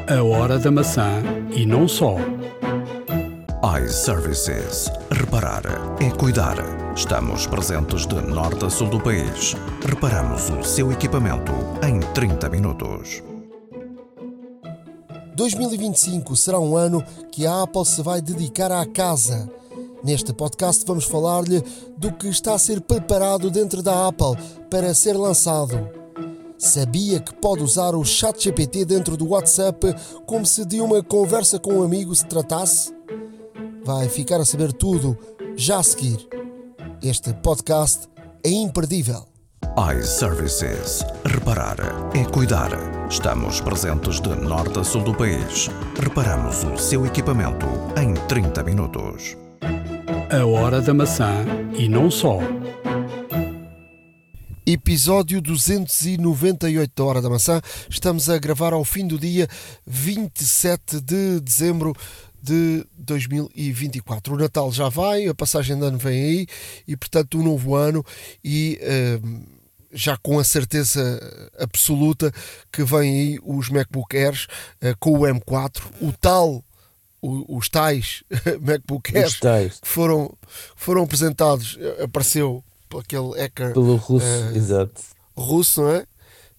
A hora da maçã e não só. iServices. Reparar é cuidar. Estamos presentes de norte a sul do país. Reparamos o seu equipamento em 30 minutos. 2025 será um ano que a Apple se vai dedicar à casa. Neste podcast vamos falar-lhe do que está a ser preparado dentro da Apple para ser lançado. Sabia que pode usar o ChatGPT dentro do WhatsApp como se de uma conversa com um amigo se tratasse? Vai ficar a saber tudo já a seguir. Este podcast é imperdível. iServices. Reparar é cuidar. Estamos presentes de norte a sul do país. Reparamos o seu equipamento em 30 minutos. A hora da maçã e não só. Episódio 298 da Hora da Maçã. Estamos a gravar ao fim do dia 27 de dezembro de 2024. O Natal já vai, a passagem de ano vem aí e, portanto, um novo ano e já com a certeza absoluta que vem aí os MacBook Airs com o M4, os tais MacBook Airs que foram apresentados, apareceu aquele hacker pelo russo, exato. Russo, não é?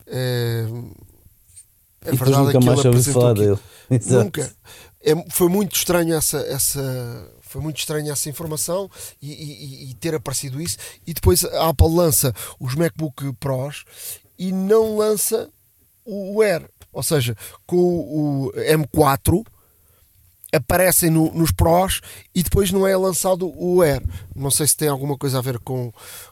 E depois nunca mais ouvi falar dele. Nunca. Foi muito estranho foi muito estranha essa informação e ter aparecido isso. E depois a Apple lança os MacBook Pros e não lança o Air. Ou seja, com o M4 aparecem nos Pros e depois não é lançado o Air. Não sei se tem alguma coisa a ver com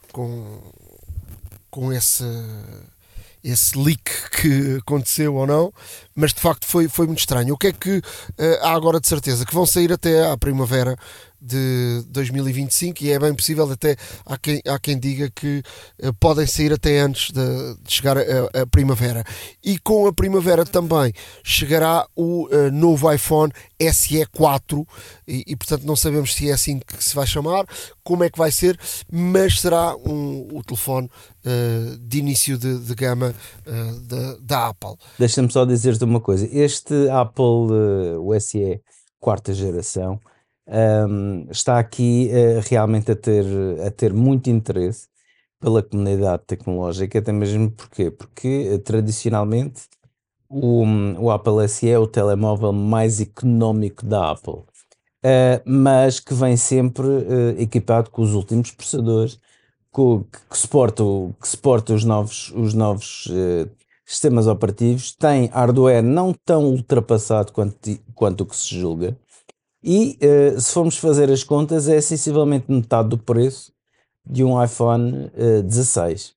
esse leak que aconteceu ou não, mas de facto foi muito estranho. O que é que há agora de certeza? Que vão sair até à primavera de 2025 e é bem possível, até há quem diga que podem sair até antes de chegar a primavera. E com a primavera também chegará o novo iPhone SE 4 e portanto não sabemos se é assim que se vai chamar, como é que vai ser, mas será o telefone de início de gama da Apple. Deixa-me só dizer-te uma coisa. Este Apple, o SE quarta geração, está aqui realmente a ter muito interesse pela comunidade tecnológica, até mesmo porque tradicionalmente o Apple SE é o telemóvel mais económico da Apple, mas que vem sempre equipado com os últimos processadores, que suporta os novos sistemas operativos, tem hardware não tão ultrapassado quanto o que se julga. E se formos fazer as contas, é sensivelmente metade do preço de um iPhone 16.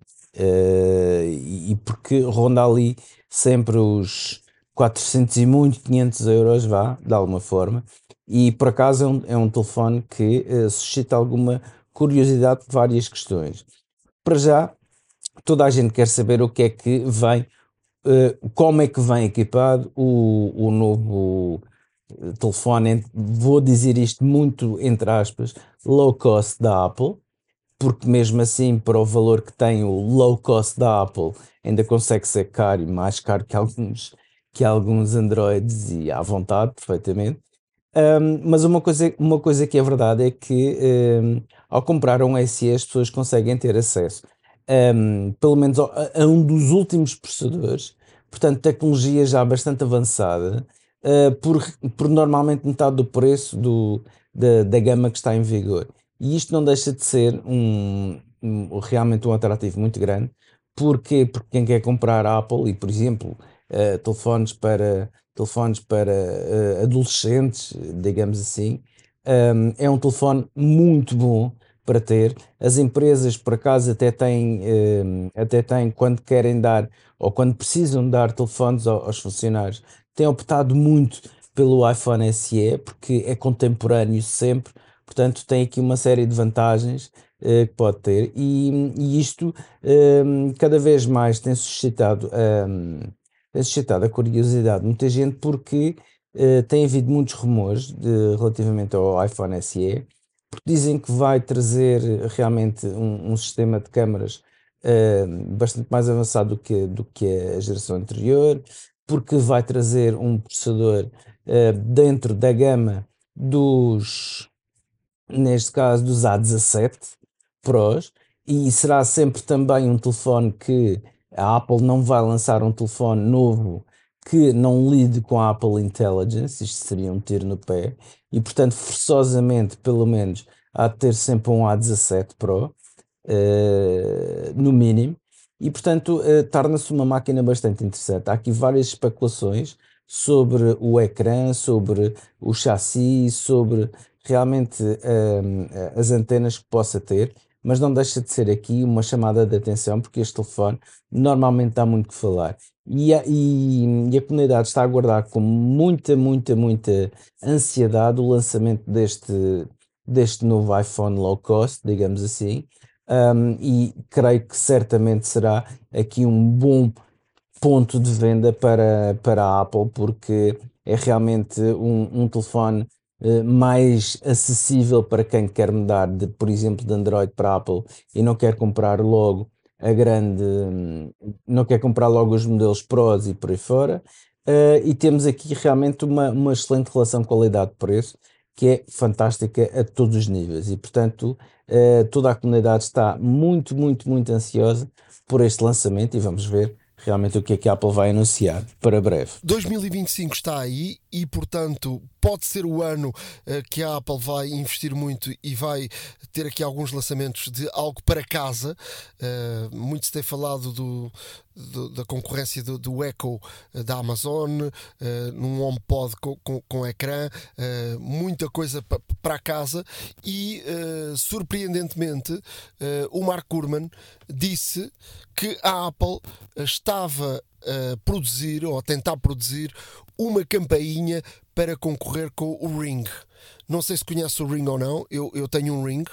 E porque ronda ali sempre os 400 e muito 500 euros, de alguma forma. E por acaso é um telefone que suscita alguma curiosidade por várias questões. Para já, toda a gente quer saber o que é que vem, como é que vem equipado o novo telefone, vou dizer isto muito entre aspas, low cost da Apple, porque mesmo assim, para o valor que tem o low cost da Apple, ainda consegue ser caro e mais caro que alguns Androids, e à vontade, perfeitamente. Mas uma coisa que é verdade é que ao comprar um SE as pessoas conseguem ter acesso pelo menos a um dos últimos processadores, portanto tecnologia já bastante avançada, por normalmente metade do preço da gama que está em vigor. E isto não deixa de ser realmente um atrativo muito grande. Porque quem quer comprar Apple e, por exemplo, telefones para adolescentes, digamos assim, é um telefone muito bom para ter. As empresas, por acaso, até têm, quando querem dar ou quando precisam dar telefones aos funcionários, têm optado muito pelo iPhone SE, porque é contemporâneo sempre, portanto tem aqui uma série de vantagens que pode ter, e isto cada vez mais tem suscitado a curiosidade de muita gente, porque tem havido muitos rumores relativamente ao iPhone SE, porque dizem que vai trazer realmente um sistema de câmaras bastante mais avançado do que a geração anterior, porque vai trazer um processador dentro da gama neste caso dos A17 Pros, e será sempre também um telefone que a Apple não vai lançar um telefone novo que não lide com a Apple Intelligence. Isto seria um tiro no pé, e portanto forçosamente, pelo menos, há de ter sempre um A17 Pro, no mínimo, e portanto torna-se uma máquina bastante interessante. Há aqui várias especulações sobre o ecrã, sobre o chassi, sobre realmente as antenas que possa ter, mas não deixa de ser aqui uma chamada de atenção, porque este telefone normalmente dá muito que falar. E a comunidade está a aguardar com muita ansiedade o lançamento deste novo iPhone low cost, digamos assim, e creio que certamente será aqui um bom ponto de venda para a Apple, porque é realmente um telefone mais acessível para quem quer mudar, por exemplo, de Android para Apple e não quer comprar logo não quer comprar logo os modelos Pros e por aí fora. E temos aqui realmente uma excelente relação qualidade-preço, que é fantástica a todos os níveis, e portanto toda a comunidade está muito ansiosa por este lançamento, e vamos ver realmente o que a Apple vai anunciar para breve. 2025 está aí e, portanto, pode ser o ano que a Apple vai investir muito e vai ter aqui alguns lançamentos de algo para casa. Muito se tem falado da concorrência do Echo da Amazon, num HomePod com ecrã, muita coisa para casa, e surpreendentemente o Mark Gurman disse que a Apple estava a produzir, ou a tentar produzir, uma campainha para concorrer com o Ring. Não sei se conhece o Ring ou não. Eu tenho um Ring.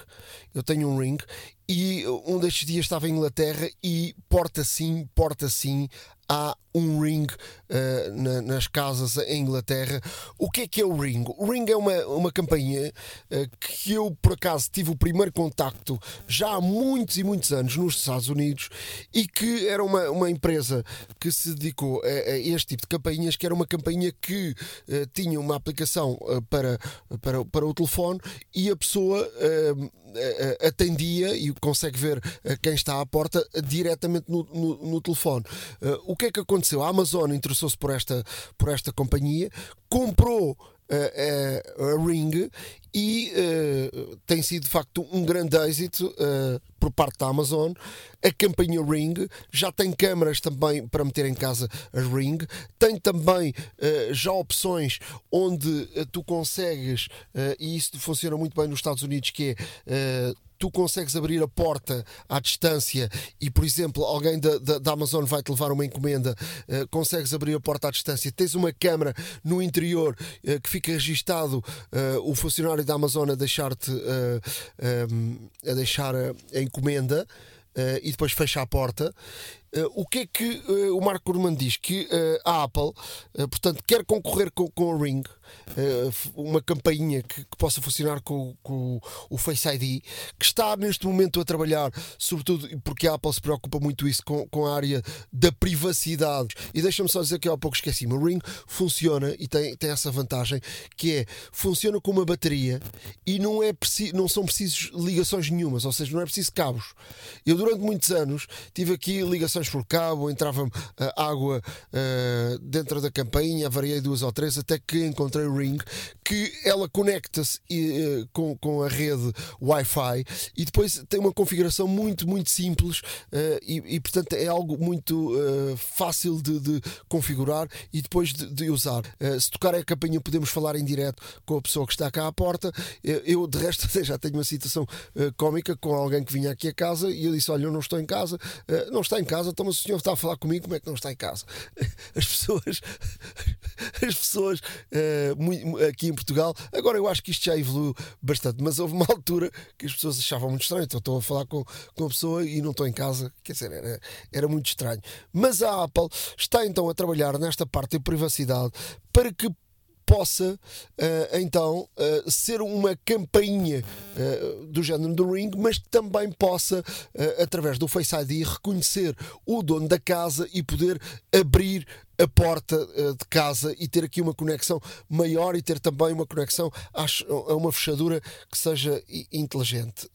E um destes dias estava em Inglaterra e porta sim, há um Ring nas casas em Inglaterra. O que é o Ring? O Ring é uma campainha que eu, por acaso, tive o primeiro contacto já há muitos e muitos anos nos Estados Unidos, e que era uma empresa que se dedicou a este tipo de campainhas, que era uma campainha que tinha uma aplicação para o telefone, e a pessoa atendia e consegue ver quem está à porta diretamente no telefone. O que é que aconteceu? A Amazon interessou-se por esta companhia, comprou a Ring, e tem sido de facto um grande êxito por parte da Amazon. A campainha Ring já tem câmaras também para meter em casa a Ring, tem também já opções onde tu consegues, e isso funciona muito bem nos Estados Unidos, que é tu consegues abrir a porta à distância, e, por exemplo, alguém da Amazon vai-te levar uma encomenda, consegues abrir a porta à distância, tens uma câmara no interior que fica registado o funcionário da Amazon a deixar-te a deixar a encomenda, e depois fecha a porta. O que é que o Mark Gurman diz? Que a Apple, portanto, quer concorrer com a Ring, uma campainha que possa funcionar com o Face ID, que está neste momento a trabalhar, sobretudo porque a Apple se preocupa muito isso com a área da privacidade. E deixa-me só dizer que há pouco esqueci-me, o Ring funciona e tem essa vantagem, que funciona com uma bateria, e não são precisas ligações nenhumas, ou seja, não é preciso cabos. Eu durante muitos anos tive aqui ligações por cabo, entrava água dentro da campainha, variei 2 ou 3 até que encontrei o Ring, que ela conecta-se com a rede Wi-Fi, e depois tem uma configuração muito simples, e portanto é algo muito fácil de configurar e depois de usar. Se tocar a campainha podemos falar em direto com a pessoa que está cá à porta. Eu de resto já tenho uma situação cómica com alguém que vinha aqui a casa e eu disse: olha, eu não estou em casa. Não está em casa? Então, mas o senhor está a falar comigo, como é que não está em casa? As pessoas aqui em Portugal, agora eu acho que isto já evoluiu bastante, mas houve uma altura que as pessoas achavam muito estranho. Então estou a falar com a pessoa e não estou em casa, quer dizer, era muito estranho. Mas a Apple está então a trabalhar nesta parte de privacidade para que possa então ser uma campainha do género do Ring, mas que também possa, através do Face ID, reconhecer o dono da casa e poder abrir a porta de casa e ter aqui uma conexão maior e ter também uma conexão a uma fechadura que seja inteligente.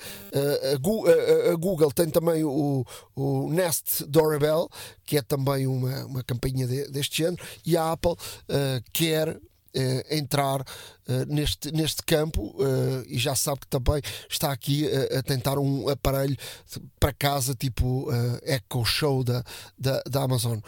A Google tem também o Nest Doorbell, que é também uma campainha deste género, e a Apple quer entrar neste campo, e já sabe que também está aqui a tentar um aparelho para casa tipo Echo Show da Amazon.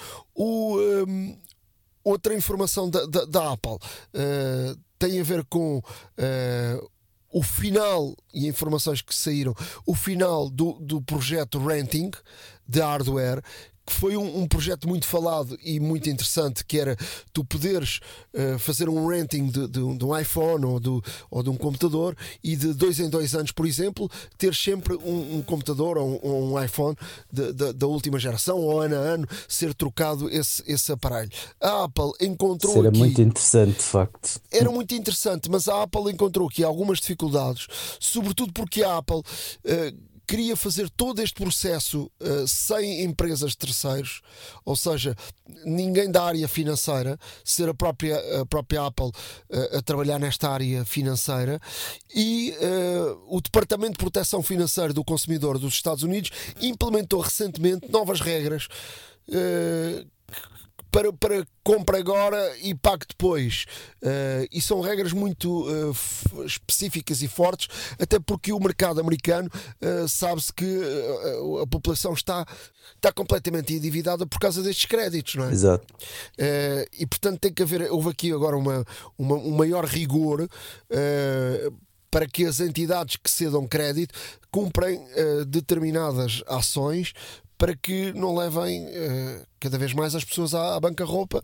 Outra informação da Apple tem a ver com o final, e informações que saíram, o final do projeto Renting de hardware, que foi um projeto muito falado e muito interessante, que era tu poderes fazer um renting de um iPhone ou de um computador, e de 2 em 2 anos, por exemplo, ter sempre um computador ou um iPhone da última geração, ou ano a ano ser trocado esse aparelho. A Apple encontrou Isso era aqui... muito interessante, de facto. Era muito interessante, mas a Apple encontrou aqui algumas dificuldades, sobretudo porque a Apple queria fazer todo este processo sem empresas de terceiros, ou seja, ninguém da área financeira, ser a própria Apple a trabalhar nesta área financeira, e o Departamento de Proteção Financeira do Consumidor dos Estados Unidos implementou recentemente novas regras para compra agora e pague depois, e são regras muito específicas e fortes, até porque o mercado americano sabe-se que a população está completamente endividada por causa destes créditos, não é? Exato. E portanto houve aqui agora um maior rigor para que as entidades que cedam crédito cumprem determinadas ações, para que não levem cada vez mais as pessoas à bancarrota,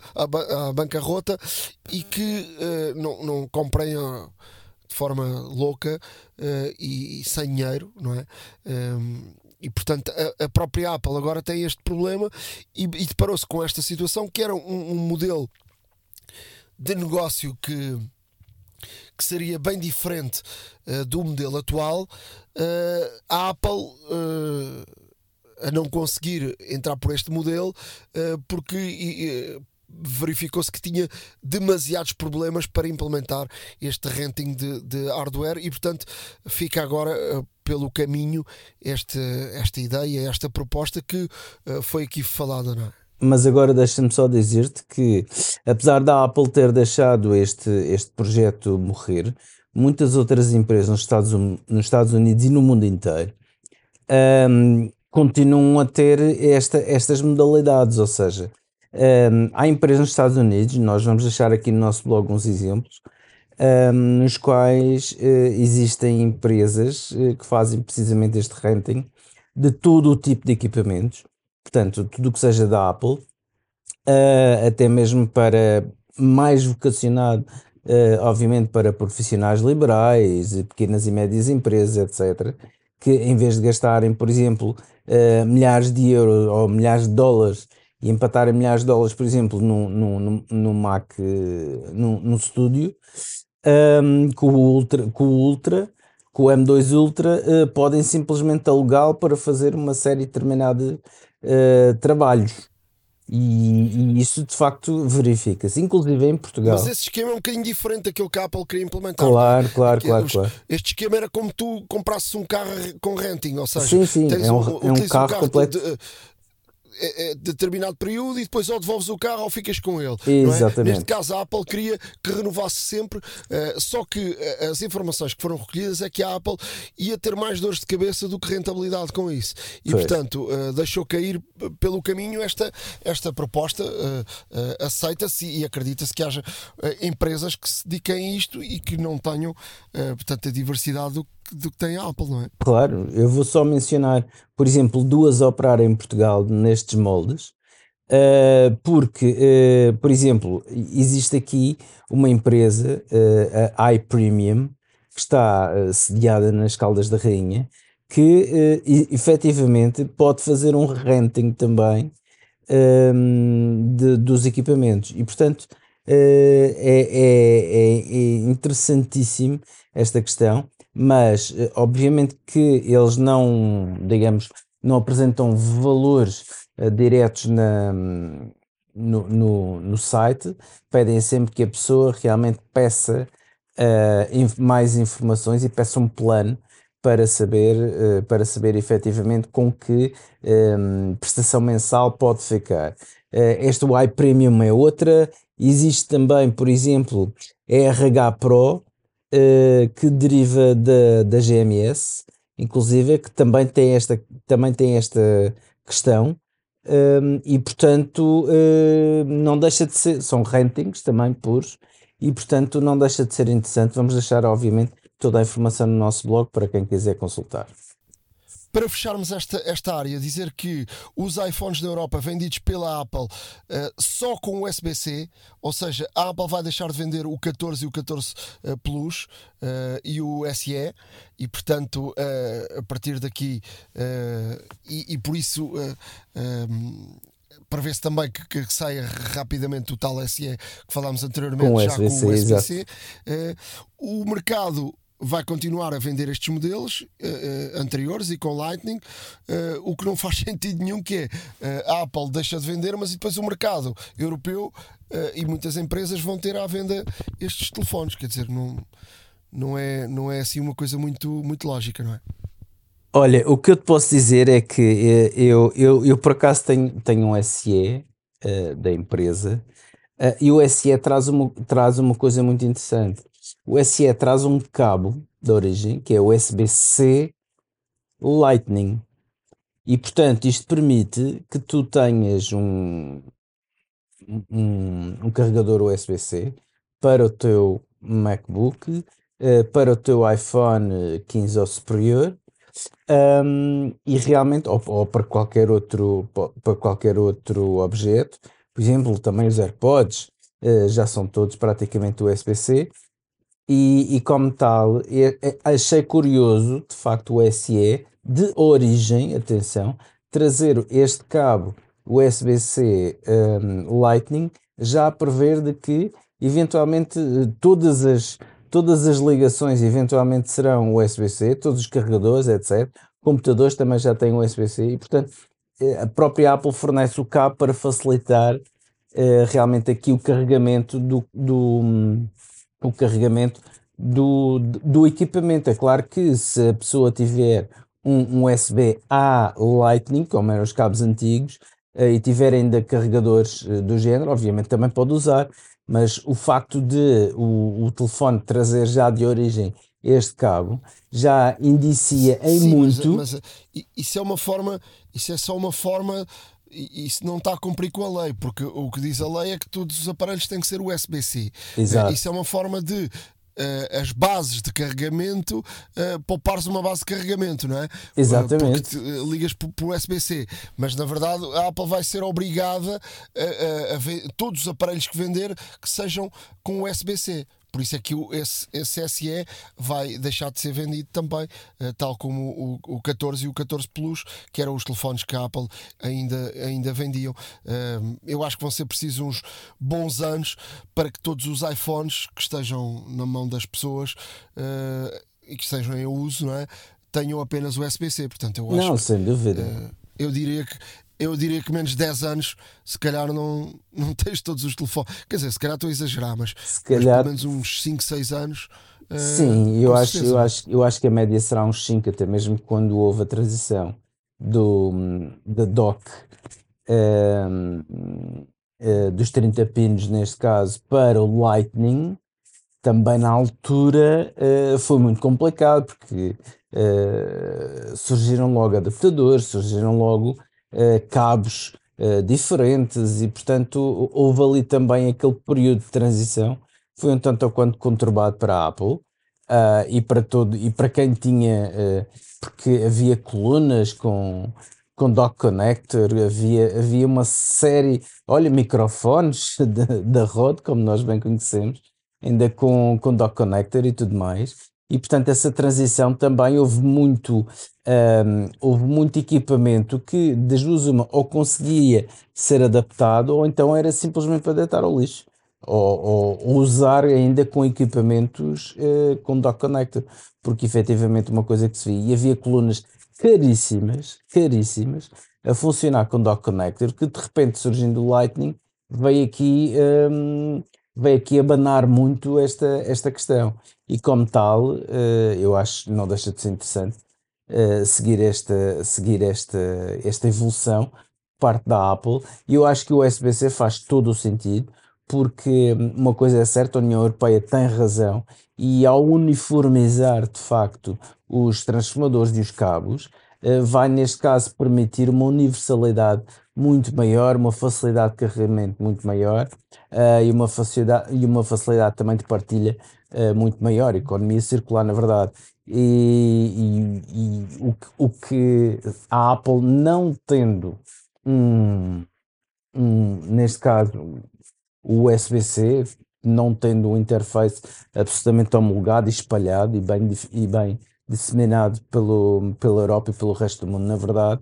e que não comprem de forma louca e sem dinheiro, não é? E portanto a própria Apple agora tem este problema e deparou-se com esta situação, que era um modelo de negócio que seria bem diferente do modelo atual. A Apple a não conseguir entrar por este modelo porque verificou-se que tinha demasiados problemas para implementar este renting de hardware, e portanto fica agora pelo caminho esta ideia, esta proposta que foi aqui falada, não é? Mas agora deixa-me só dizer-te que, apesar da Apple ter deixado este projeto morrer, muitas outras empresas nos Estados Unidos e no mundo inteiro continuam a ter estas modalidades, ou seja, há empresas nos Estados Unidos, nós vamos deixar aqui no nosso blog uns exemplos, nos quais existem empresas que fazem precisamente este renting de todo o tipo de equipamentos, portanto, tudo o que seja da Apple, até mesmo para mais vocacionado, obviamente, para profissionais liberais, pequenas e médias empresas, etc., que em vez de gastarem, por exemplo, milhares de euros ou milhares de dólares e empatarem milhares de dólares, por exemplo, no Mac, num estúdio, com o M2 Ultra, podem simplesmente alugá-lo para fazer uma série determinada de trabalhos. E isso de facto verifica-se, inclusive em Portugal. Mas esse esquema é um bocadinho diferente daquilo que a Apple queria implementar. Claro. Este esquema era como tu comprasses um carro com renting, ou seja, sim, é um carro completo. Determinado período, e depois ou devolves o carro ou ficas com ele. Exatamente. Não é? Neste caso a Apple queria que renovasse sempre, só que as informações que foram recolhidas é que a Apple ia ter mais dores de cabeça do que rentabilidade com isso, e portanto deixou cair pelo caminho esta proposta. Aceita-se e acredita-se que haja empresas que se dediquem a isto e que não tenham portanto a diversidade do que tem a Apple, não é? Claro, eu vou só mencionar, por exemplo, duas a operar em Portugal nestes moldes, porque, por exemplo, existe aqui uma empresa, a iPremium, que está sediada nas Caldas da Rainha, que efetivamente pode fazer um renting também dos equipamentos, e portanto é interessantíssimo esta questão. Mas obviamente que eles não, digamos, não apresentam valores diretos no site, pedem sempre que a pessoa realmente peça mais informações e peça um plano para saber efetivamente com que prestação mensal pode ficar. Esta Y Premium é outra. Existe também, por exemplo, a RH Pro, que deriva da GMS, inclusive, que também tem esta questão. E portanto não deixa de ser, são ratings também puros, e portanto não deixa de ser interessante. Vamos deixar obviamente toda a informação no nosso blog para quem quiser consultar. Para fecharmos esta área, dizer que os iPhones da Europa vendidos pela Apple só com USB-C, ou seja, a Apple vai deixar de vender o 14 e o 14 Plus e o SE, e portanto a partir daqui e por isso prevê-se também que saia rapidamente o tal SE que falámos anteriormente, Com já USB-C, com o USB-C. O mercado vai continuar a vender estes modelos anteriores e com Lightning, o que não faz sentido nenhum, que é a Apple deixa de vender, mas depois o mercado europeu e muitas empresas vão ter à venda estes telefones. Quer dizer, não é assim uma coisa muito, muito lógica, não é? Olha, o que eu te posso dizer é que eu por acaso tenho um SE da empresa, e o SE traz uma coisa muito interessante. O SE traz um cabo de origem, que é o USB-C Lightning, e portanto isto permite que tu tenhas um carregador USB-C para o teu MacBook, para o teu iPhone 15 ou superior, e realmente, ou para qualquer outro objeto. Por exemplo, também os AirPods já são todos praticamente USB-C, e como tal, achei curioso, de facto, o SE de origem, atenção, trazer este cabo USB-C Lightning, já a prever de que eventualmente todas as ligações eventualmente serão USB-C, todos os carregadores, etc. Computadores também já têm USB-C, e portanto a própria Apple fornece o cabo para facilitar realmente aqui o carregamento do equipamento. É claro que se a pessoa tiver um USB-A Lightning, como eram os cabos antigos, e tiver ainda carregadores do género, obviamente também pode usar, mas o facto de o telefone trazer já de origem este cabo já indicia em Sim, muito. mas isso é uma forma, isso é só uma forma, e isso não está a cumprir com a lei, porque o que diz a lei é que todos os aparelhos têm que ser USB-C. Exato. Isso é uma forma de as bases de carregamento, poupares uma base de carregamento, não é? Exatamente. Porque ligas por USB-C, mas na verdade a Apple vai ser obrigada a ver todos os aparelhos que vender que sejam com USB-C. Por isso é que esse SE vai deixar de ser vendido também, tal como o 14 e o 14 Plus, que eram os telefones que a Apple ainda vendiam. Eu acho que vão ser precisos uns bons anos para que todos os iPhones que estejam na mão das pessoas e que estejam em uso, não é, tenham apenas USB-C. Portanto, eu acho Sem dúvida. Eu diria que menos de 10 anos, se calhar não tens todos os telefones. Quer dizer, se calhar estou a exagerar, mas pelo menos uns 5, 6 anos. Sim, eu acho que a média será uns 5, até mesmo quando houve a transição da dock, dos 30 pinos neste caso, para o Lightning. Também na altura foi muito complicado, porque surgiram logo adaptadores, surgiram logo cabos diferentes, e portanto houve ali também aquele período de transição, foi um tanto ou quanto conturbado para a Apple, e para quem tinha, porque havia colunas com dock connector, havia uma série, olha, microfones da Rode, como nós bem conhecemos, ainda com dock connector e tudo mais. E portanto essa transição também houve muito equipamento que das duas uma, ou conseguia ser adaptado, ou então era simplesmente para deitar ao lixo, ou usar ainda com equipamentos com dock connector, porque efetivamente uma coisa que se via, e havia colunas caríssimas a funcionar com dock connector, que de repente, surgindo o Lightning, veio aqui abanar muito esta questão. E como tal, eu acho que não deixa de ser interessante seguir esta evolução por parte da Apple. E eu acho que o USB-C faz todo o sentido, porque uma coisa é certa, a União Europeia tem razão, e ao uniformizar de facto os transformadores e os cabos, vai neste caso permitir uma universalidade muito maior, uma facilidade de carregamento muito maior, e uma facilidade também de partilha muito maior, economia circular na verdade. O que a Apple não tendo neste caso o USB-C, não tendo um interface absolutamente homologado e espalhado e bem disseminado pela Europa e pelo resto do mundo, na verdade,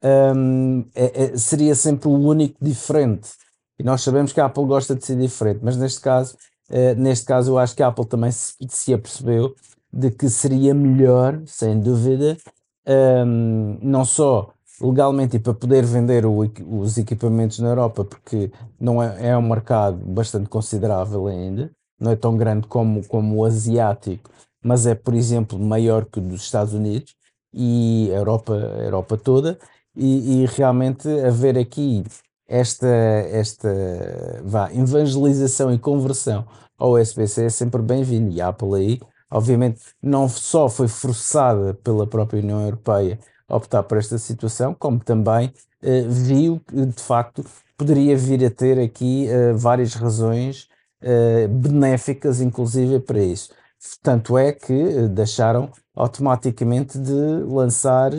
seria sempre o único diferente. E nós sabemos que a Apple gosta de ser diferente, mas neste caso eu acho que a Apple também se apercebeu de que seria melhor, sem dúvida, não só legalmente e para poder vender os equipamentos na Europa, porque não é um mercado bastante considerável ainda, não é tão grande como o asiático, mas é, por exemplo, maior que o dos Estados Unidos e a Europa toda, e realmente haver aqui esta evangelização e conversão ao USB-C é sempre bem-vindo. E a Apple aí, obviamente, não só foi forçada pela própria União Europeia a optar por esta situação, como também viu que, de facto, poderia vir a ter aqui várias razões benéficas, inclusive, para isso. Tanto é que deixaram automaticamente de lançar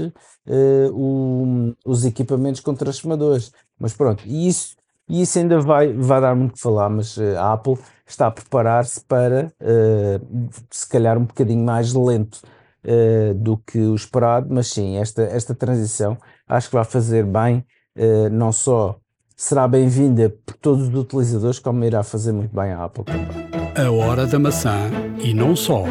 os equipamentos com transformadores. Mas pronto, e isso ainda vai dar muito que falar, mas a Apple está a preparar-se para, se calhar, um bocadinho mais lento do que o esperado, mas sim, esta transição acho que vai fazer bem, não só será bem-vinda por todos os utilizadores, como irá fazer muito bem a Apple também. A hora da maçã e não só.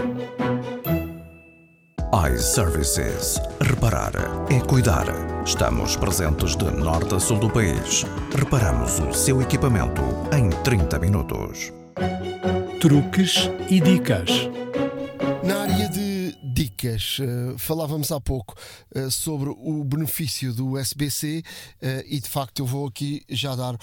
iServices. Reparar é cuidar. Estamos presentes de norte a sul do país. Reparamos o seu equipamento em 30 minutos. Truques e dicas. Na área de dicas, falávamos há pouco sobre o benefício do USB-C e de facto eu vou aqui já dar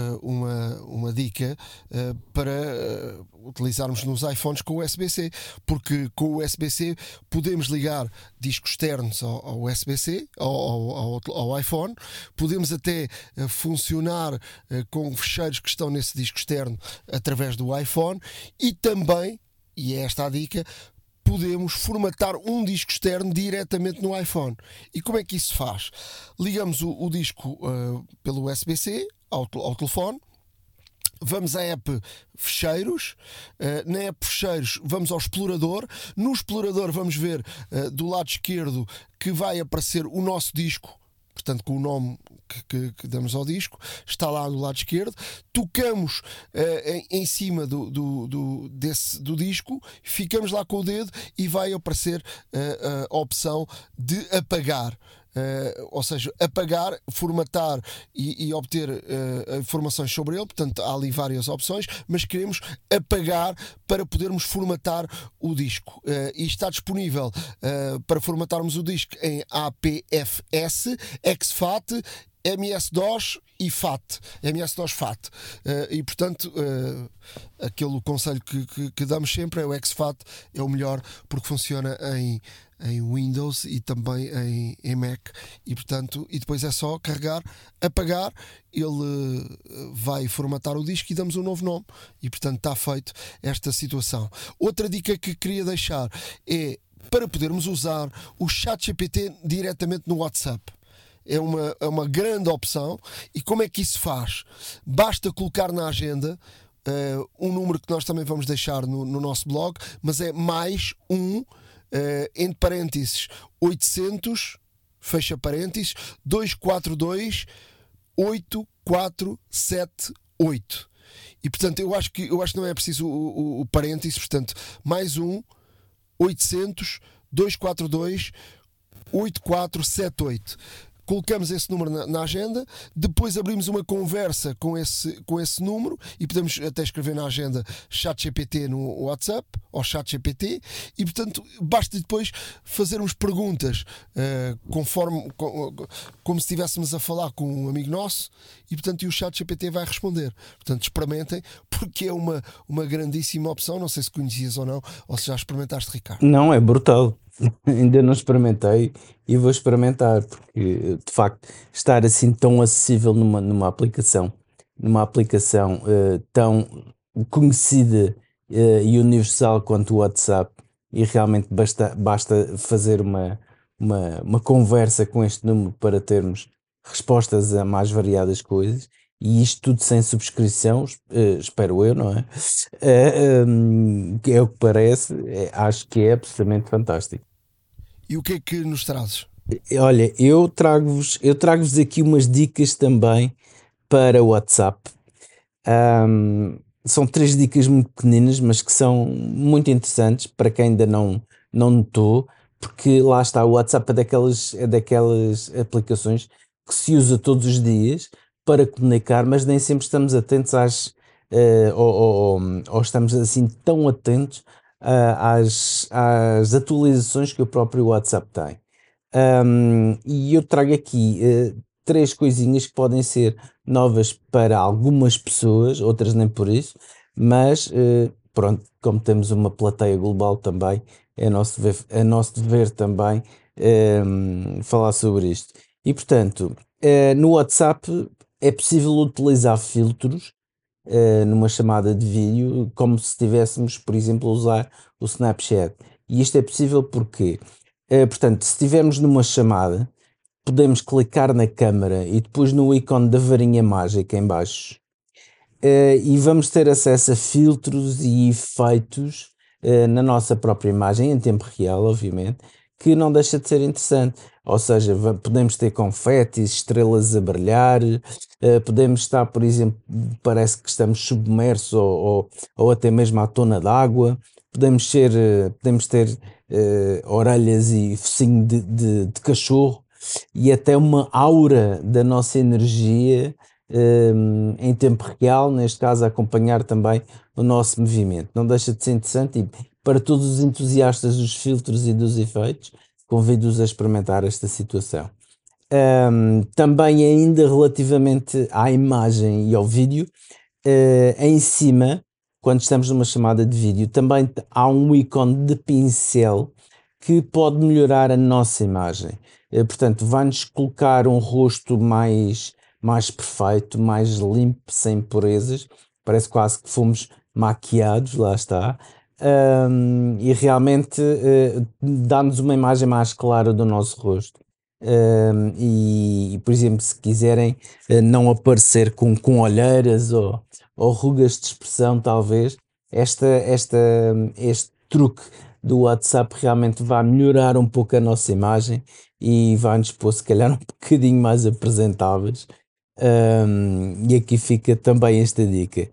uma dica para utilizarmos nos iPhones com o USB-C, porque com o USB-C podemos ligar discos externos ao USB-C, ao iPhone, podemos até funcionar com fecheiros que estão nesse disco externo através do iPhone e também, e é esta a dica, podemos formatar um disco externo diretamente no iPhone. E como é que isso se faz? Ligamos o disco pelo USB-C ao telefone, vamos à app Fecheiros, na app Fecheiros vamos ao explorador, no explorador vamos ver do lado esquerdo que vai aparecer o nosso disco, portanto com o nome que damos ao disco, está lá do lado esquerdo, tocamos em cima do disco, ficamos lá com o dedo e vai aparecer a opção de apagar. Ou seja, apagar, formatar e obter informações sobre ele. Portanto, há ali várias opções, mas queremos apagar para podermos formatar o disco. E está disponível para formatarmos o disco em APFS, exFAT, MS-DOS e FAT, MS-DOS FAT. E portanto, aquele conselho que damos sempre é o exFAT, é o melhor porque funciona em Windows e também em Mac, e portanto, e depois é só carregar, apagar, ele vai formatar o disco e damos um novo nome, e portanto está feito esta situação. Outra dica que queria deixar é para podermos usar o ChatGPT diretamente no WhatsApp. É uma grande opção. E como é que isso faz? Basta colocar na agenda um número que nós também vamos deixar no nosso blog, mas é mais entre parênteses 800, fecha parênteses, 242 8478. E portanto eu acho que não é preciso o parênteses, portanto mais 800 242 8478. colocamos esse número na agenda, depois abrimos uma conversa com esse número e podemos até escrever na agenda ChatGPT no WhatsApp ou ChatGPT, e portanto basta depois fazermos perguntas como se estivéssemos a falar com um amigo nosso, e portanto o ChatGPT vai responder. Portanto, experimentem, porque é uma grandíssima opção. Não sei se conhecias ou não, ou se já experimentaste, Ricardo. Não, é brutal. Ainda não experimentei e vou experimentar, porque de facto estar assim tão acessível numa aplicação tão conhecida e universal quanto o WhatsApp, e realmente basta fazer uma conversa com este número para termos respostas a mais variadas coisas, e isto tudo sem subscrição, espero eu, não é? Que é o que parece, acho que é absolutamente fantástico. E o que é que nos trazes? Olha, eu trago-vos aqui umas dicas também para o WhatsApp. São 3 dicas muito pequeninas, mas que são muito interessantes para quem ainda não notou, porque lá está, o WhatsApp é daquelas aplicações que se usa todos os dias para comunicar, mas nem sempre estamos atentos ou estamos assim tão atentos às atualizações que o próprio WhatsApp tem. E eu trago aqui 3 coisinhas que podem ser novas para algumas pessoas, outras nem por isso, mas pronto, como temos uma plateia global também, é nosso dever também falar sobre isto. E portanto, no WhatsApp é possível utilizar filtros numa chamada de vídeo, como se estivéssemos, por exemplo, a usar o Snapchat. E isto é possível porque, portanto, se estivermos numa chamada, podemos clicar na câmara e depois no ícone da varinha mágica em baixo, e vamos ter acesso a filtros e efeitos na nossa própria imagem, em tempo real, obviamente, que não deixa de ser interessante. Ou seja, podemos ter confetes, estrelas a brilhar, podemos estar, por exemplo, parece que estamos submersos ou até mesmo à tona d'água, podemos ter orelhas e focinho de cachorro, e até uma aura da nossa energia em tempo real, neste caso a acompanhar também o nosso movimento. Não deixa de ser interessante, e para todos os entusiastas dos filtros e dos efeitos, convido-os a experimentar esta situação. Também ainda relativamente à imagem e ao vídeo, em cima, quando estamos numa chamada de vídeo, também há um ícone de pincel que pode melhorar a nossa imagem. Portanto, vai-nos colocar um rosto mais perfeito, mais limpo, sem impurezas. Parece quase que fomos maquiados, lá está. E realmente dá-nos uma imagem mais clara do nosso rosto. E, por exemplo, se quiserem não aparecer com olheiras ou rugas de expressão, talvez, este truque do WhatsApp realmente vai melhorar um pouco a nossa imagem e vai-nos pôr, se calhar, um bocadinho mais apresentáveis. E aqui fica também esta dica.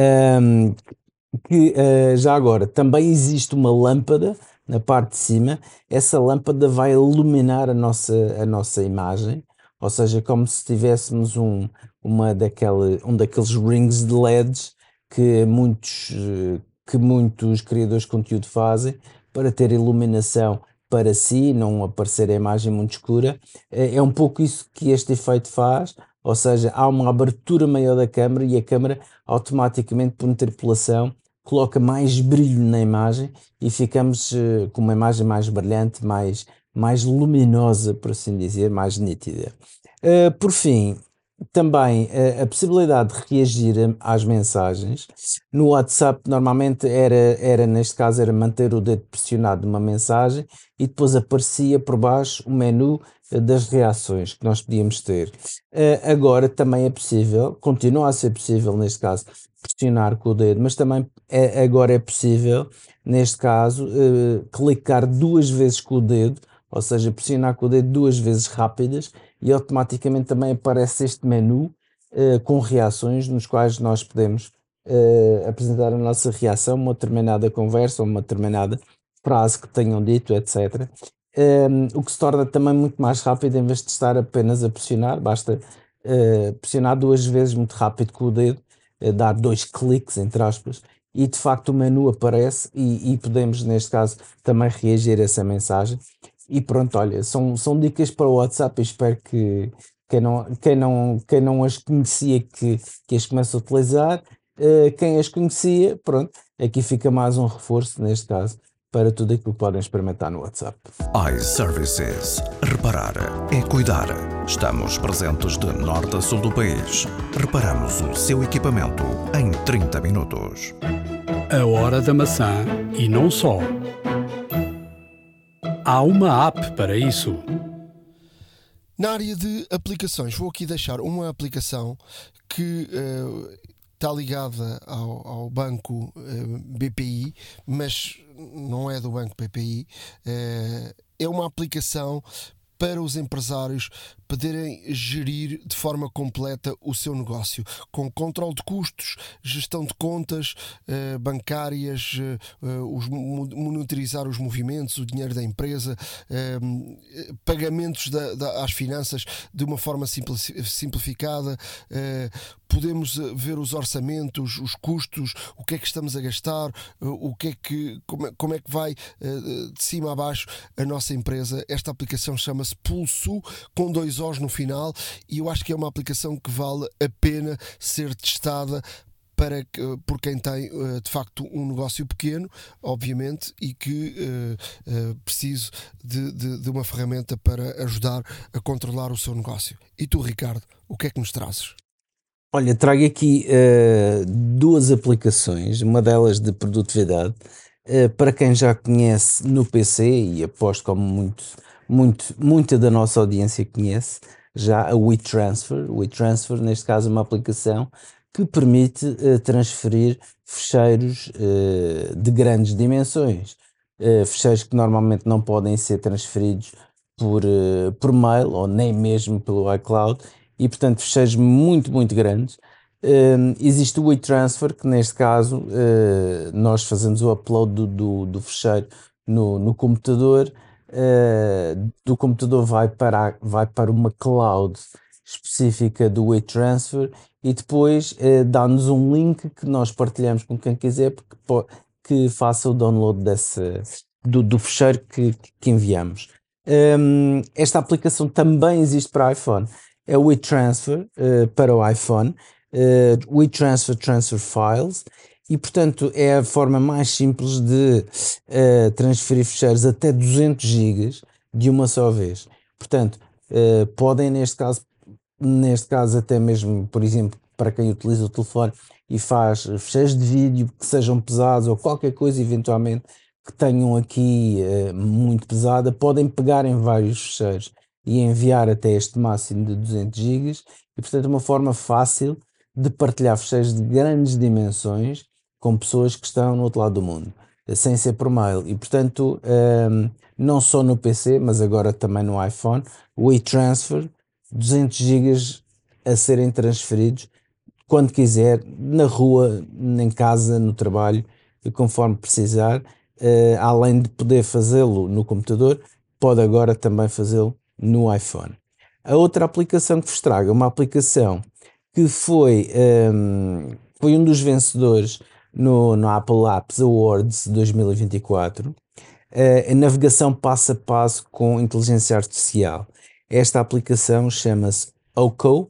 Que já agora também existe uma lâmpada na parte de cima. Essa lâmpada vai iluminar a nossa imagem, ou seja, como se tivéssemos um daqueles rings de LEDs que muitos criadores de conteúdo fazem para ter iluminação para si, não aparecer a imagem muito escura. É um pouco isso que este efeito faz, ou seja, há uma abertura maior da câmara e a câmara automaticamente, por interpolação, coloca mais brilho na imagem e ficamos com uma imagem mais brilhante, mais luminosa, por assim dizer, mais nítida. Por fim, também a possibilidade de reagir às mensagens. No WhatsApp, normalmente neste caso, era manter o dedo pressionado numa mensagem e depois aparecia por baixo o menu das reações que nós podíamos ter. Agora também é possível, continua a ser possível neste caso, pressionar com o dedo, mas também agora é possível, neste caso, clicar 2 vezes com o dedo, ou seja, pressionar com o dedo 2 vezes rápidas, e automaticamente também aparece este menu com reações, nos quais nós podemos apresentar a nossa reação a uma determinada conversa ou uma determinada frase que tenham dito, etc. o que se torna também muito mais rápido. Em vez de estar apenas a pressionar, basta pressionar 2 vezes muito rápido com o dedo, dar 2 cliques, entre aspas, e de facto o menu aparece e podemos, neste caso, também reagir a essa mensagem. E pronto, olha, são dicas para o WhatsApp. Eu espero que quem não as conhecia que as comece a utilizar. Quem as conhecia, pronto, aqui fica mais um reforço, neste caso, para tudo aquilo que podem experimentar no WhatsApp. iServices. Reparar é cuidar. Estamos presentes de norte a sul do país. Reparamos o seu equipamento em 30 minutos. A hora da maçã e não só. Há uma app para isso. Na área de aplicações, vou aqui deixar uma aplicação que está ligada ao banco BPI, mas não é do banco BPI. É uma aplicação para os empresários poderem gerir de forma completa o seu negócio, com controle de custos, gestão de contas bancárias, monitorizar os movimentos, o dinheiro da empresa, pagamentos às finanças de uma forma simplificada. Podemos ver os orçamentos, os custos, o que é que estamos a gastar, como é que vai de cima a baixo a nossa empresa. Esta aplicação chama-se Pulso, com 2 Os no final, e eu acho que é uma aplicação que vale a pena ser testada por quem tem de facto um negócio pequeno, obviamente, e que preciso de uma ferramenta para ajudar a controlar o seu negócio. E tu, Ricardo, o que é que nos trazes? Olha, trago aqui 2 aplicações, uma delas de produtividade, para quem já conhece no PC, e aposto como muita da nossa audiência conhece, já a WeTransfer. O WeTransfer, neste caso, é uma aplicação que permite transferir ficheiros de grandes dimensões, ficheiros que normalmente não podem ser transferidos por mail ou nem mesmo pelo iCloud, e portanto ficheiros muito grandes. Existe o WeTransfer, que neste caso nós fazemos o upload do ficheiro no computador. Do computador vai para uma cloud específica do WeTransfer, e depois dá-nos um link que nós partilhamos com quem quiser, que faça o download do ficheiro que enviamos. Esta aplicação também existe para iPhone. É o WeTransfer para o iPhone, WeTransfer Transfer Files, e portanto é a forma mais simples de transferir ficheiros até 200 GB de uma só vez. Portanto, podem neste caso até mesmo, por exemplo, para quem utiliza o telefone e faz ficheiros de vídeo que sejam pesados, ou qualquer coisa eventualmente que tenham aqui muito pesada, podem pegar em vários ficheiros e enviar até este máximo de 200 GB, e portanto uma forma fácil de partilhar ficheiros de grandes dimensões com pessoas que estão no outro lado do mundo, sem ser por mail. E portanto, não só no PC, mas agora também no iPhone, o WeTransfer, 200 GB a serem transferidos quando quiser, na rua, em casa, no trabalho, conforme precisar. Além de poder fazê-lo no computador, pode agora também fazê-lo no iPhone. A outra aplicação que vos trago é uma aplicação que foi um dos vencedores no Apple Apps Awards 2024, a navegação passo a passo com inteligência artificial. Esta aplicação chama-se OKO,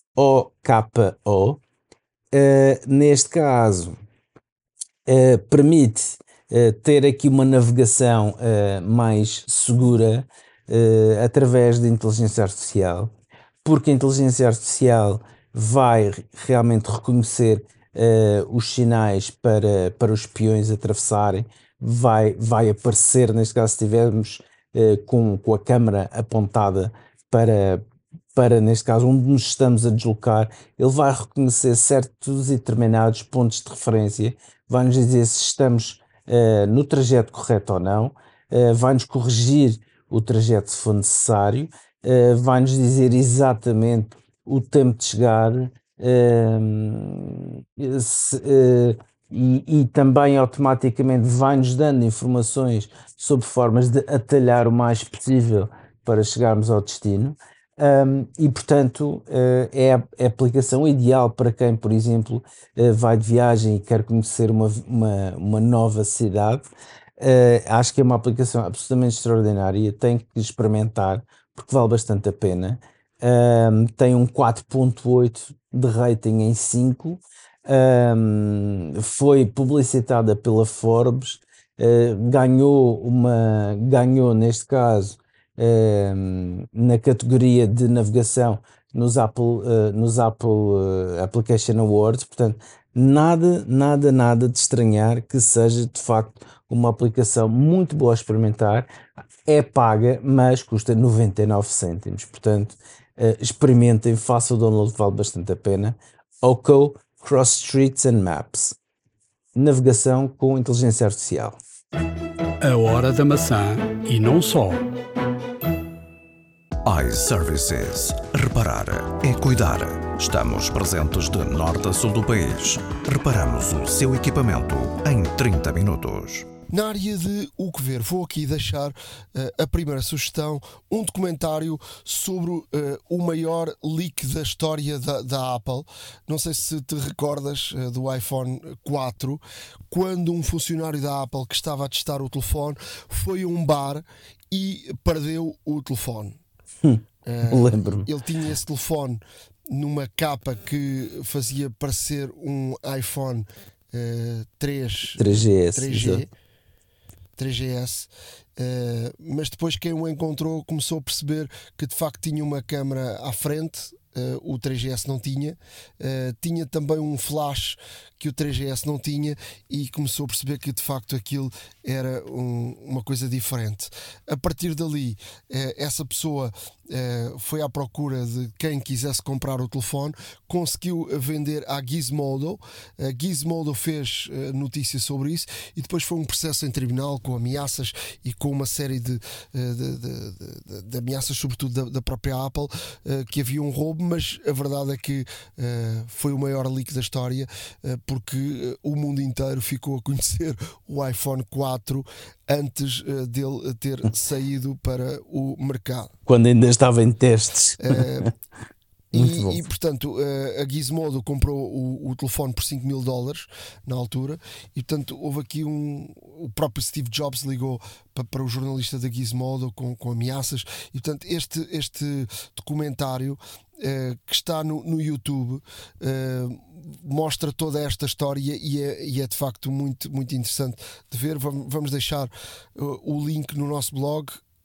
OKO. Neste caso, permite ter aqui uma navegação mais segura através de inteligência artificial, porque a inteligência artificial vai realmente reconhecer os sinais para os peões atravessarem, vai aparecer, neste caso, se estivermos com a câmara apontada para, neste caso, onde nos estamos a deslocar, ele vai reconhecer certos e determinados pontos de referência, vai-nos dizer se estamos no trajeto correto ou não, vai-nos corrigir o trajeto se for necessário, vai-nos dizer exatamente o tempo de chegar, e também automaticamente vai-nos dando informações sobre formas de atalhar o mais possível para chegarmos ao destino. E portanto é a aplicação ideal para quem, por exemplo, vai de viagem e quer conhecer uma nova cidade. Acho que é uma aplicação absolutamente extraordinária, tem que experimentar porque vale bastante a pena. Tem um 4.8 de rating em 5. Foi publicitada pela Forbes, ganhou neste caso na categoria de navegação nos Apple Application Awards. Portanto, nada de estranhar que seja de facto uma aplicação muito boa a experimentar. É paga, mas custa 99 cêntimos. Portanto, experimentem, façam o download, vale bastante a pena. Oko Cross Streets and Maps. Navegação com inteligência artificial. A hora da maçã e não só. iServices. Reparar é cuidar. Estamos presentes de norte a sul do país. Reparamos o seu equipamento em 30 minutos. Na área de o que ver, vou aqui deixar a primeira sugestão, um documentário sobre o maior leak da história da Apple. Não sei se te recordas do iPhone 4, quando um funcionário da Apple que estava a testar o telefone foi a um bar e perdeu o telefone. Lembro-me. Ele tinha esse telefone numa capa que fazia parecer um iPhone 3G. 3GS, mas depois quem o encontrou começou a perceber que de facto tinha uma câmara à frente, o 3GS não tinha, tinha também um flash que o 3GS não tinha, e começou a perceber que de facto aquilo era uma coisa diferente. A partir dali, essa pessoa foi à procura de quem quisesse comprar o telefone, conseguiu vender à Gizmodo. A Gizmodo fez notícia sobre isso, e depois foi um processo em tribunal com ameaças e com uma série de ameaças, sobretudo da própria Apple, que havia um roubo. Mas a verdade é que foi o maior leak da história, porque o mundo inteiro ficou a conhecer o iPhone 4 antes dele ter saído para o mercado. Quando ainda estava em testes. E portanto a Gizmodo comprou o telefone por $5.000 na altura, e portanto houve aqui o próprio Steve Jobs ligou para o jornalista da Gizmodo com ameaças, e portanto este documentário que está no YouTube mostra toda esta história, e é de facto muito, muito interessante de ver. Vamos deixar o link no nosso blog,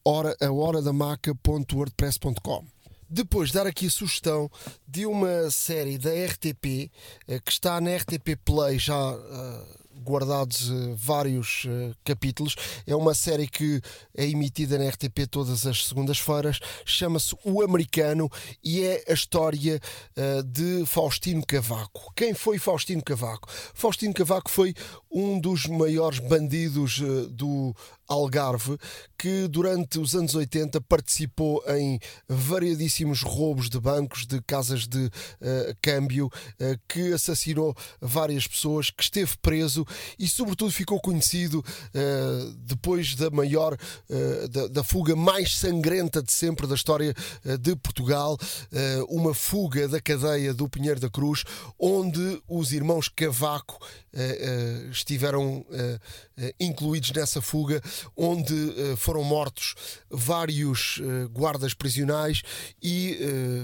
ahoradamaca.wordpress.com. Depois dar aqui a sugestão de uma série da RTP que está na RTP Play já guardados vários capítulos. É uma série que é emitida na RTP todas as segundas-feiras, chama-se O Americano, e é a história de Faustino Cavaco. Quem foi Faustino Cavaco? Faustino Cavaco foi um dos maiores bandidos do Algarve, que durante os anos 80 participou em variadíssimos roubos de bancos, de casas de câmbio, que assassinou várias pessoas, que esteve preso e sobretudo ficou conhecido depois da maior da fuga mais sangrenta de sempre da história de Portugal, uma fuga da cadeia do Pinheiro da Cruz, onde os irmãos Cavaco estiveram incluídos nessa fuga, onde foram mortos vários guardas prisionais, e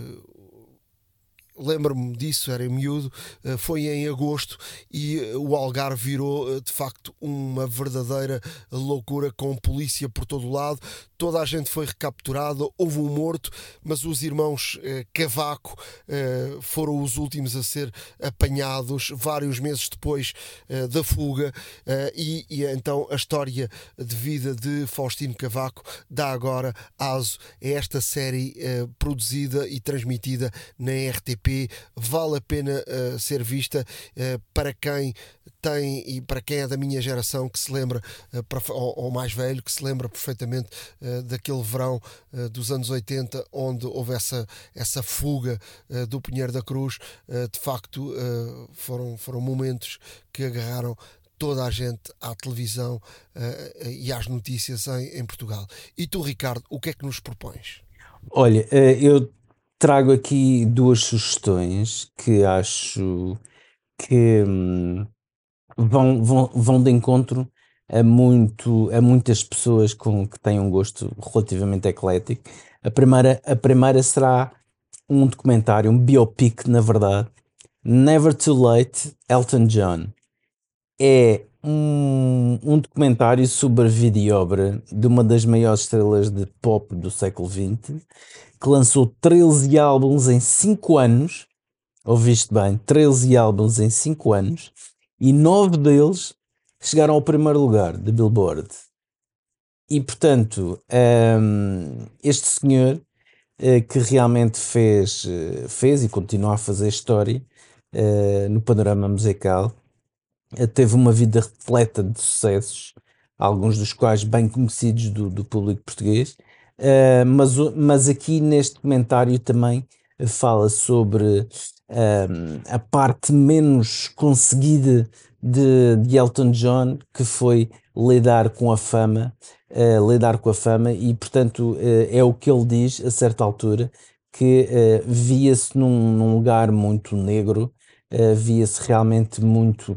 lembro-me disso, era miúdo, foi em agosto, e o Algarve virou de facto uma verdadeira loucura, com polícia por todo o lado. Toda a gente foi recapturada, houve um morto, mas os irmãos Cavaco foram os últimos a ser apanhados vários meses depois da fuga, e então a história de vida de Faustino Cavaco dá agora aso a esta série produzida e transmitida na RTP. Vale a pena ser vista para quem tem, e para quem é da minha geração que se lembra, ou mais velho, que se lembra perfeitamente daquele verão dos anos 80, onde houve essa fuga do Pinheiro da Cruz, de facto foram momentos que agarraram toda a gente à televisão e às notícias em Portugal. E tu, Ricardo, o que é que nos propões? Olha, eu trago aqui duas sugestões que acho que vão de encontro a muitas pessoas que têm um gosto relativamente eclético. A primeira será um documentário, um biopic, na verdade, Never Too Late, Elton John. É um documentário sobre a vida e obra de uma das maiores estrelas de pop do século XX, que lançou 13 álbuns em 5 anos. Ouviste bem, 13 álbuns em 5 anos, e 9 deles chegaram ao primeiro lugar de Billboard. E portanto, este senhor que realmente fez e continua a fazer história no panorama musical, teve uma vida repleta de sucessos, alguns dos quais bem conhecidos do público português, mas aqui neste comentário também fala sobre a parte menos conseguida de Elton John, que foi lidar com a fama, e portanto é o que ele diz a certa altura, que via-se num lugar muito negro, via-se realmente muito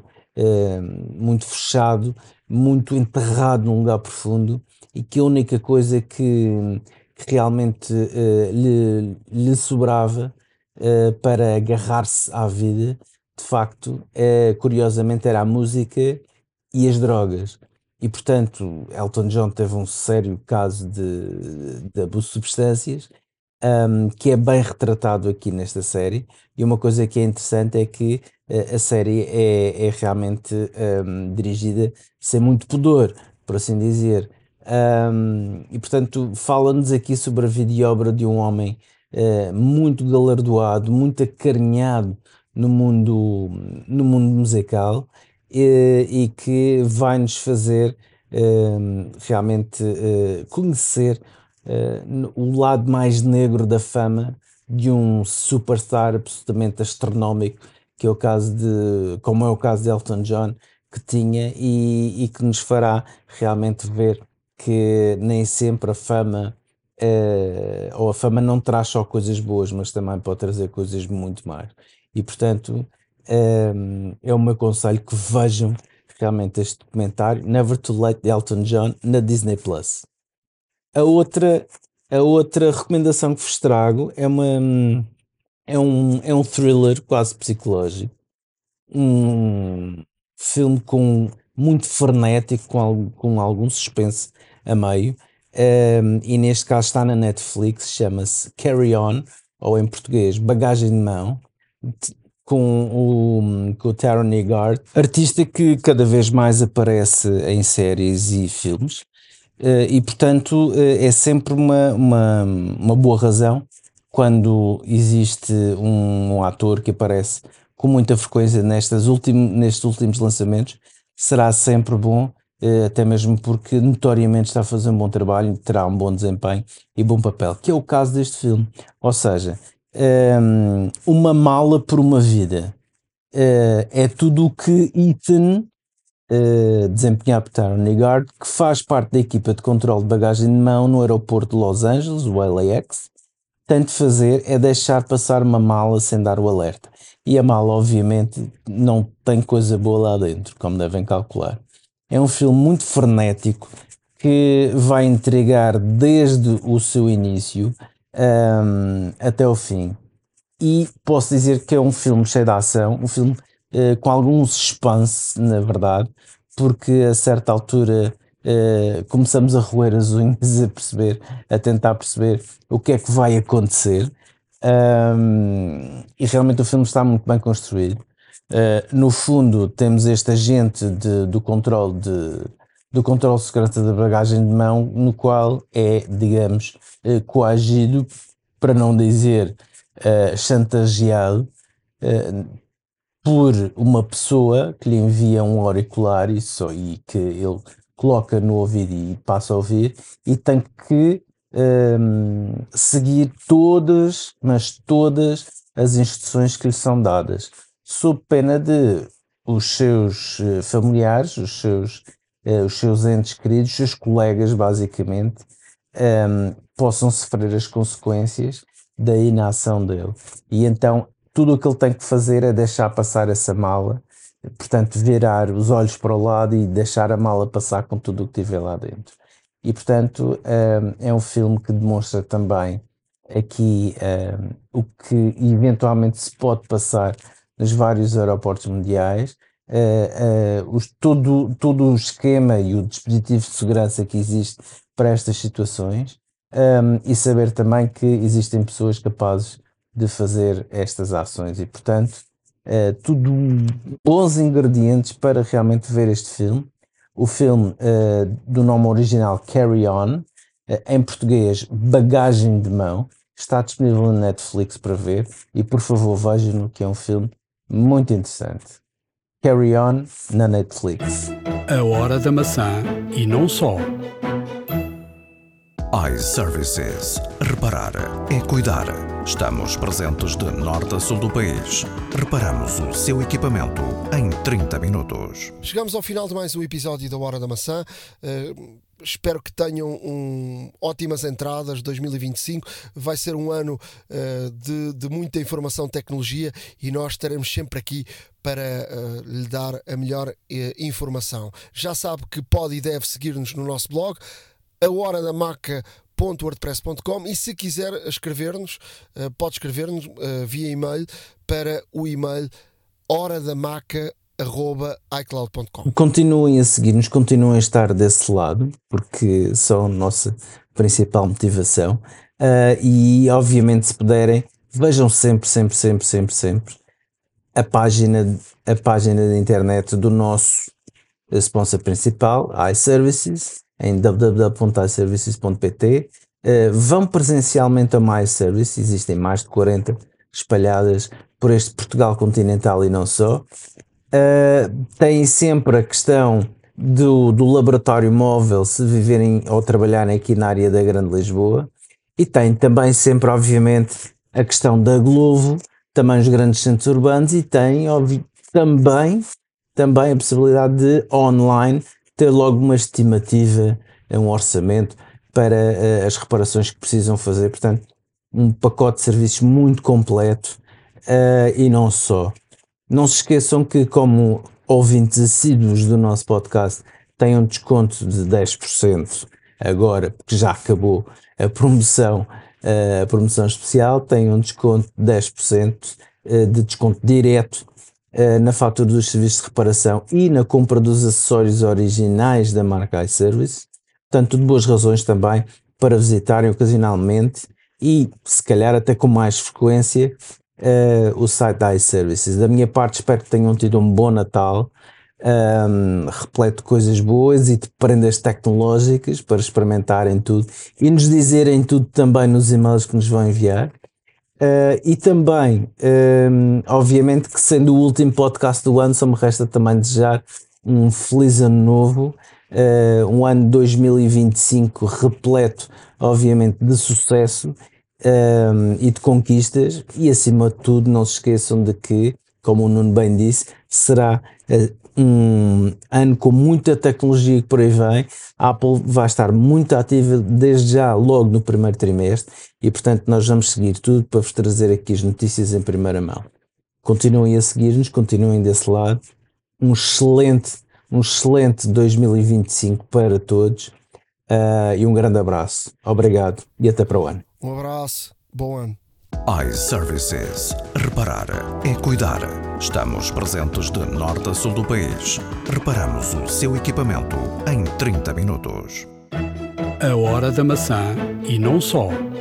fechado, muito enterrado num lugar profundo, e que a única coisa que realmente lhe sobrava para agarrar-se à vida, de facto, curiosamente, era a música e as drogas. E portanto, Elton John teve um sério caso de abuso de substâncias, que é bem retratado aqui nesta série. E uma coisa que é interessante é que a série é realmente dirigida sem muito pudor, por assim dizer. E portanto, fala-nos aqui sobre a vida e obra de um homem muito galardoado, muito acarinhado no mundo musical, e que vai-nos fazer realmente conhecer o lado mais negro da fama de um superstar absolutamente astronómico, que é o caso como é o caso de Elton John, que tinha, e que nos fará realmente ver que nem sempre a fama, ou a fama não traz só coisas boas, mas também pode trazer coisas muito más. E portanto, é o meu conselho que vejam realmente este documentário, Never Too Late, de Elton John, na Disney Plus. A outra recomendação que vos trago é um thriller quase psicológico, um filme muito frenético, com algum suspense a meio, e neste caso está na Netflix, chama-se Carry On, ou em português, Bagagem de Mão, com o Taron Egerton, artista que cada vez mais aparece em séries e filmes. E portanto é sempre uma boa razão quando existe um ator que aparece com muita frequência nestes últimos lançamentos. Será sempre bom, até mesmo porque notoriamente está a fazer um bom trabalho, terá um bom desempenho e bom papel, que é o caso deste filme. Ou seja, uma mala por uma vida, é tudo o que Ethan, desempenhado por Taron Egerton, que faz parte da equipa de controle de bagagem de mão no aeroporto de Los Angeles, o LAX, tem de fazer é deixar passar uma mala sem dar o alerta. E a mala, obviamente, não tem coisa boa lá dentro, como devem calcular. É um filme muito frenético, que vai intrigar desde o seu início até o fim. E posso dizer que é um filme cheio de ação, um filme com algum suspense, na verdade, porque a certa altura começamos a roer as unhas, a tentar perceber o que é que vai acontecer. E realmente o filme está muito bem construído. No fundo, temos este agente do controle de segurança da bagagem de mão, no qual é, digamos, coagido, para não dizer chantageado, por uma pessoa que lhe envia um auricular e que ele coloca no ouvido e passa a ouvir, e tem que seguir todas as instruções que lhe são dadas, sob pena de os seus familiares, os seus entes queridos, os seus colegas, basicamente, possam sofrer as consequências da inação dele. E então tudo o que ele tem que fazer é deixar passar essa mala, portanto virar os olhos para o lado e deixar a mala passar com tudo o que tiver lá dentro. E portanto é um filme que demonstra também aqui o que eventualmente se pode passar nos vários aeroportos mundiais, todo o esquema e o dispositivo de segurança que existe para estas situações, e saber também que existem pessoas capazes de fazer estas ações e, portanto, tudo bons ingredientes para realmente ver este filme. O filme, do nome original Carry On, em português Bagagem de Mão, está disponível na Netflix para ver e, por favor, vejam-no, que é um filme muito interessante. Carry On na Netflix. A Hora da Maçã e não só. iServices. Reparar é cuidar. Estamos presentes de norte a sul do país. Reparamos o seu equipamento em 30 minutos. Chegamos ao final de mais um episódio da Hora da Maçã. Espero que tenham ótimas entradas. 2025 vai ser um ano de muita informação, tecnologia, e nós estaremos sempre aqui para lhe dar a melhor informação. Já sabe que pode e deve seguir-nos no nosso blog, ahoradamaca.wordpress.com, e se quiser escrever-nos, pode escrever-nos via e-mail para o e-mail horadamaca@icloud.com. Continuem a seguir-nos, continuem a estar desse lado, porque são a nossa principal motivação, e obviamente, se puderem, vejam sempre a página da internet do nosso sponsor principal, iServices, em www.iservices.pt. Vão presencialmente a MyService, existem mais de 40 espalhadas por este Portugal continental e não só. Têm sempre a questão do laboratório móvel, se viverem ou trabalharem aqui na área da Grande Lisboa, e tem também sempre, obviamente, a questão da Glovo, também os grandes centros urbanos, e tem também a possibilidade de online ter logo uma estimativa, um orçamento para as reparações que precisam fazer. Portanto, um pacote de serviços muito completo, e não só. Não se esqueçam que, como ouvintes assíduos do nosso podcast, têm um desconto de 10% agora, porque já acabou a promoção especial. Têm um desconto de 10% de desconto direto na fatura dos serviços de reparação e na compra dos acessórios originais da marca iService. Portanto, de boas razões também para visitarem ocasionalmente e, se calhar, até com mais frequência, o site da iServices. Da minha parte, espero que tenham tido um bom Natal, repleto de coisas boas e de prendas tecnológicas para experimentarem tudo e nos dizerem tudo também nos e-mails que nos vão enviar. E também, obviamente, que sendo o último podcast do ano, só me resta também desejar um feliz ano novo, um ano 2025 repleto, obviamente, de sucesso e de conquistas, e acima de tudo não se esqueçam de que, como o Nuno bem disse, será um ano com muita tecnologia que por aí vem. A Apple vai estar muito ativa desde já, logo no primeiro trimestre, e portanto nós vamos seguir tudo para vos trazer aqui as notícias em primeira mão. Continuem a seguir-nos, continuem desse lado. Um excelente 2025 para todos, e um grande abraço. Obrigado e até para o ano. Um abraço, bom ano. iServices. Reparar é cuidar. Estamos presentes de norte a sul do país. Reparamos o seu equipamento em 30 minutos. A Hora da Maçã e não só.